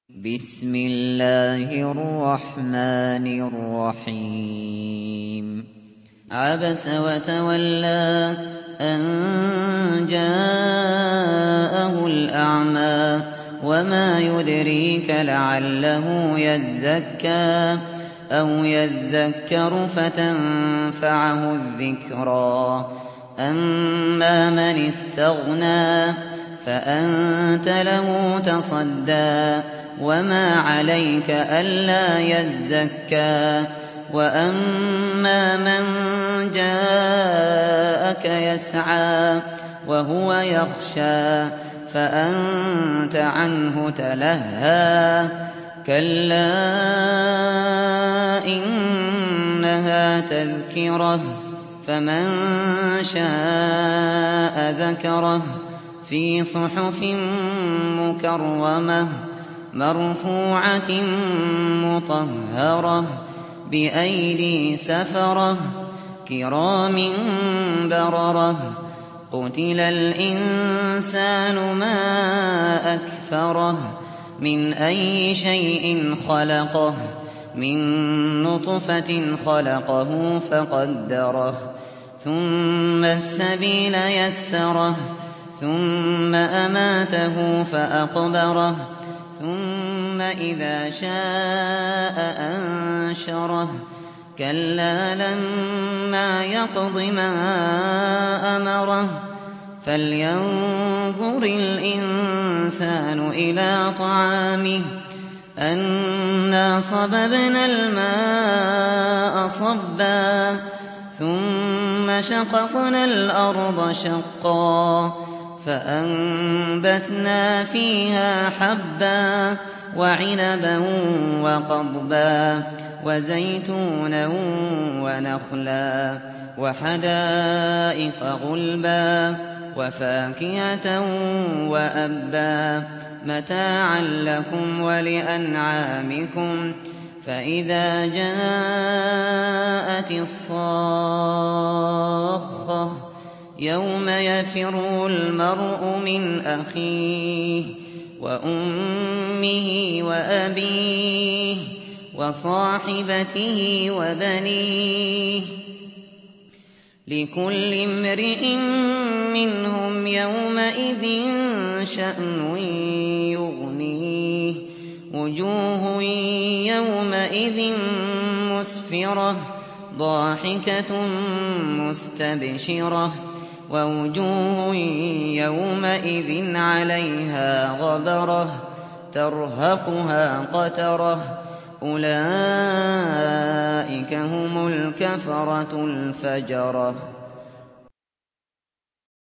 بسم الله الرحمن الرحيم عبس وتولى أن جاءه الأعمى وما يدريك لعله يزكى أو يذكر فتنفعه الذكرى أما من استغنى فأنت له تصدى وما عليك ألا يزكى وأما من جاءك يسعى وهو يخشى فأنت عنه تلهى كلا إنها تذكرة فمن شاء ذكره في صحف مكرمة مرفوعة مطهرة بأيدي سفرة كرام بررة قتل الإنسان ما أكفره من أي شيء خلقه من نطفة خلقه فقدره ثم السبيل يسره ثم أماته فأقبره ثم إذا شاء أنشره كلا لما يقض ما أمره فلينظر الإنسان إلى طعامه أنا صببنا الماء صبا ثم شققنا الأرض شقا فأنبتنا فيها حبا وعنبا وقضبا وزيتونا ونخلا وحدائق غلبا وفاكهة وأبا متاعا لكم ولأنعامكم فإذا جاءت الصاخة يوم يفر المرء من أخيه وأمه وأبيه وصاحبته وبنيه لكل امرئ منهم يومئذ شأن يغنيه وجوه يومئذ مسفرة ضاحكة مستبشرة ووجوه يومئذ عليها غبرة ترهقها قترة أولئك هم الكفرة الفجرة.